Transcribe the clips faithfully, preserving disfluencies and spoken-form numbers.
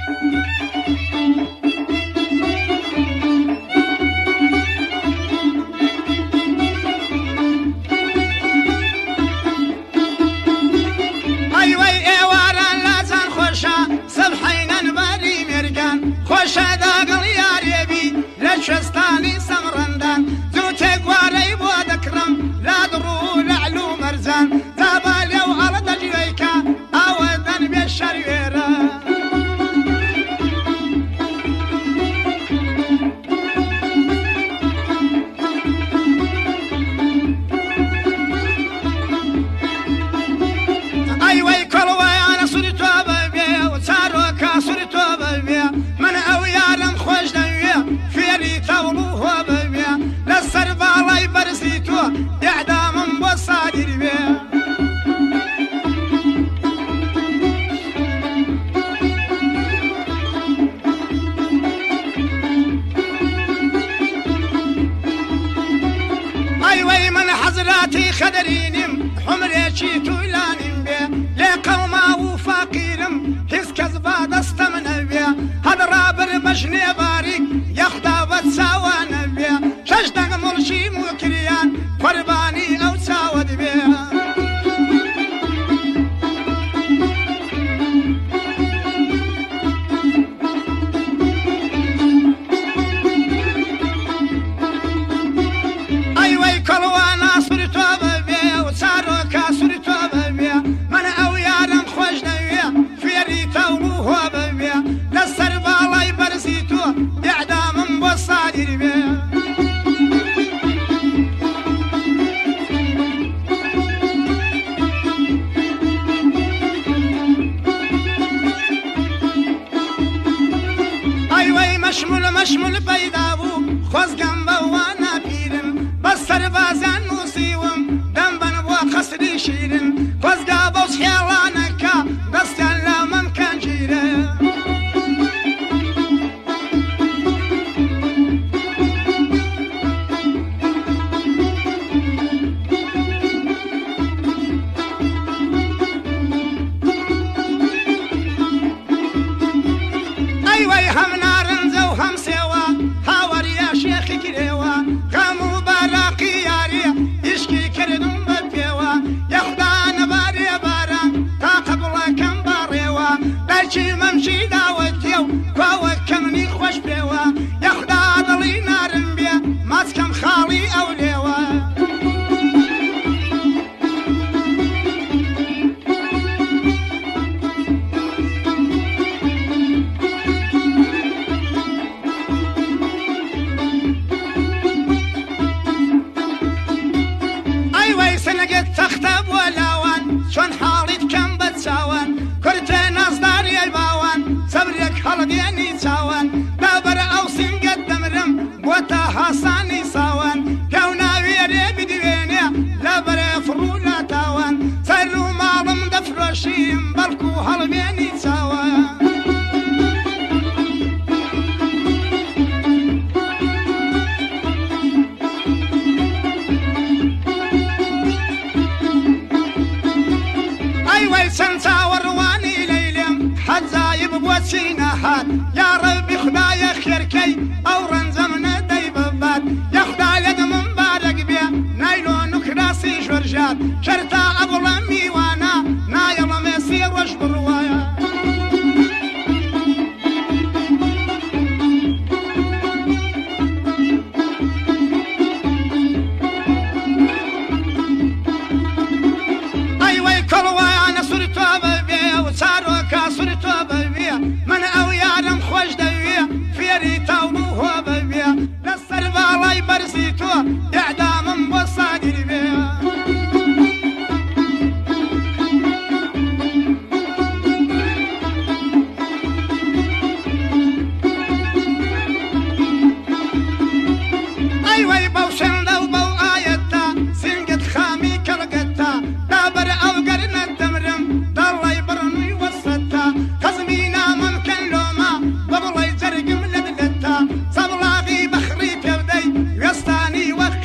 شستاني سمرندان زوتي قواري بودكرم لا درو لعلو مرزان زابالي وعرض جويكا أودن بالشريرة أيوة كلوة أنا صرتوا ببيع وصاروكا صرتوا ببيع من أويارم خوش دنيا فيري تولوه ببيع للسرب علي برزيتو إعدام بصادر بيع أيوة من حزراتي خدرينم حمريشي تولانم بيع لقوما وفاقيرم هز كذبا دستمن بيع هذا رابر مجني باريك يخدا بتساوان بيع شجدق مرشي مكريان قرباني أو ساود بيع أيوة كلوانا صرتوا ببيع وصاروكا صرتوا ببيع من أويارم خوش نبيع فيري تولوه ببيع للسرب علي برزيتو إعدام بصادر بيع أيوة مشمول مشمول بيدابو خوز جنبا وانا بيرم بس سربازان نوصيوم دنبن بوا خسري شيرن خوز جابو سحيلانكا دستان لا ممكن جيره أيوة هم نار زو هم سوا هاور يا شيخ كريوا غامو بالاقي ياري يشكي كردم ببيوا يخدا نباري بارا تاقبل كم باريوا لاشي ممشي داوتيو كوا كمني خوش بيوا يخدا ضلي نار بيا ماسكم خالي أوليوا تختب ولاوان شون حالي كم بتساوان كرتي ناس داري باوان صبرك هلديني ساوان بابر او سين قدم رم بوتا حساني ساوان كونا ويري بدوينيا لابر فرولا تاوان سرو مالم دفروشيم بلكو هلديني ساوان سنسا ورواني ليلم حد زايب بوسينا حد يا ربي خدايا خيركي او رنزمنا دايببات يا خدايا دم مبارك بيا نايلو نكراسي جورجات شرطا ابو لمي وانا نايل مسير وش بروايا ايوه كلوا صاروكا صرتوا ببيع من أويارم خوش دويع فيري تولوه ببيع للسرب علي برزيتو إعدام بصادر بيع أيوة بوشن لو بو آيتا سنقت خامي كالقتا دابر أو قرنا الدمرم دالله يبرني وسطا خزمينا ممكن لوما بابلا يزرق ملدلتا صبلاغي بخري كبدي يستاني وخ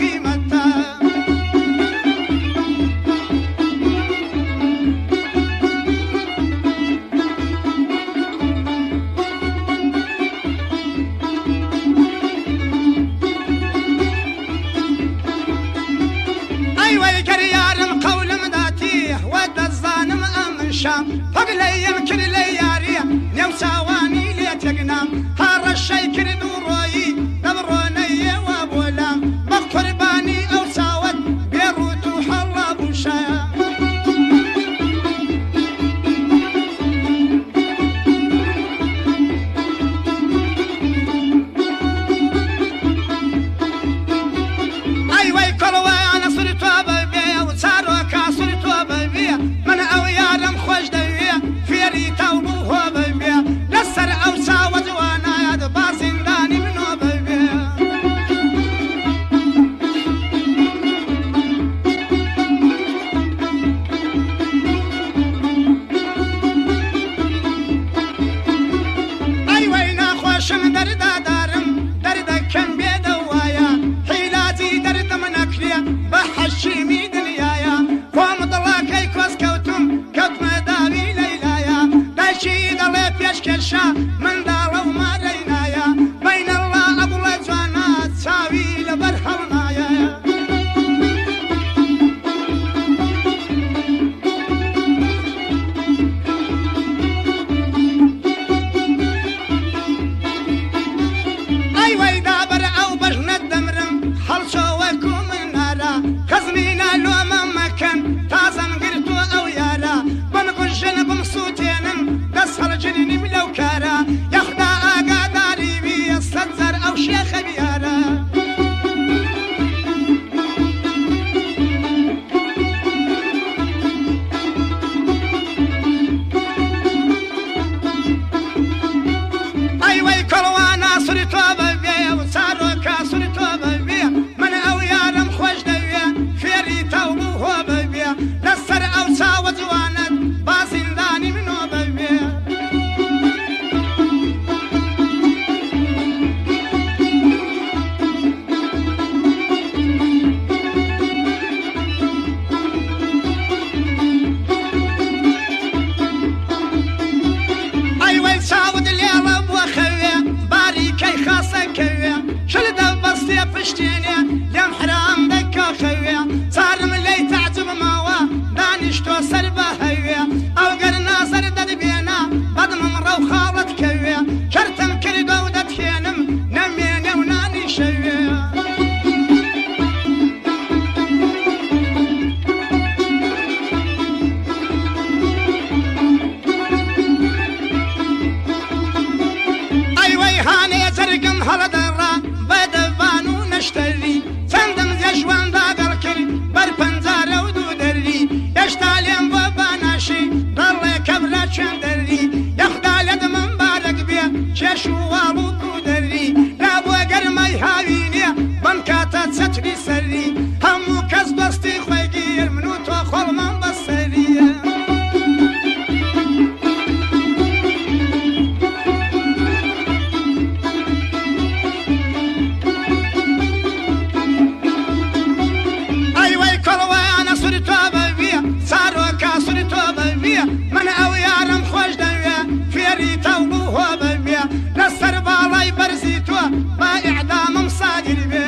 پێشکەشە منداڵە و مارەینایە بەینە الله ئەبڵە جوانات چاوی لەبەر هەڵنایە ئەیوەی دابەر ئەو بەژنە دەمرم هەڵچۆوەکو منارە خەزمینە لۆمە مەکەن تازەم گرتووە ئەو یارە بمکوژن بمسووتێنم دەست هەڵجرینیم لەو کارە یەخدا ئاگاداری ویە سەد زەر ئەو شێخە بیارە ئەیوەی کەڵوانە سوری تۆ بەبێ و چارۆکە سوری تۆ بەبێ من ئەو یارم خۆش دەوێ فێری تەوڵ و هۆ بەبێ لەسەر ئەو چاوە جوانت با زیندانی منۆ بەبێ ئەیوەی چاوت لێڵە بووە خەوێ باریکەی خاسە کەوێ شل دەبەستێ پشتێنێ لێم حرام دەکا خەوێ چارم لەی تعجبمەوە دانیشتۆ سەر بە هەوێ ئەو گەر نازەر دەدبێنە بەدمم ڕەو خاڵت کەوێ کەرتم کردە و دەتهێنم نەمێنێ و نانی شەوێ ئەیوەی هانەیە جەرگم هەڵەدەڕا بەدەبان و نەشتەری چەندم زێ ژواندا گەڵ کرد بەر پەنجارە و دوو دەری هێشتا لێم بۆ باناشی دەڵێ کەبرە چێن دەری یەخدا لە دمم بارەک بێ کێش و واڵ و دوو دەری لا بۆ گەرمای هاوینێ بەم کاتە چەتری سەری هەموو کەس دۆستی خۆی گیر من و تۆ خۆڵمان بەسەریە ئەیوەی کەڵوانە سوری تۆ بەبێ چارۆکە سوری تۆ بەبێ من ئەو یارم خۆش دەوێ فێری تەوڵ و هۆ بەبێ لەسەر باڵای بەرزی تۆ با ئیعدامم ساگیر بێ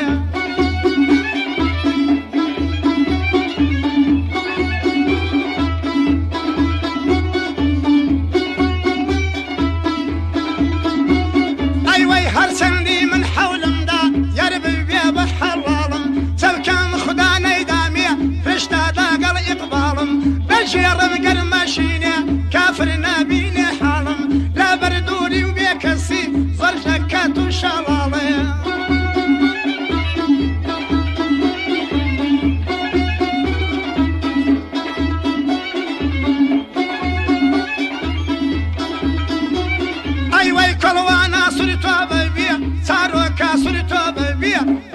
ئەیوەی هەرچەندی من حەولمدا یار ببێ بە حەڵاڵم چەلکەم خودا نەیدامێ فرشتە داگەڵ ئیقباڵم بەژێڕم گەرمەشینێ کافر نابینێ حاڵم لەبەر دووری و بێ کەسی زۆر شەکەت و شەڵاڵەیە ئەیوەی کەڵوانە سوری تۆ بەبێ چارۆکە سوری تۆ بەبێ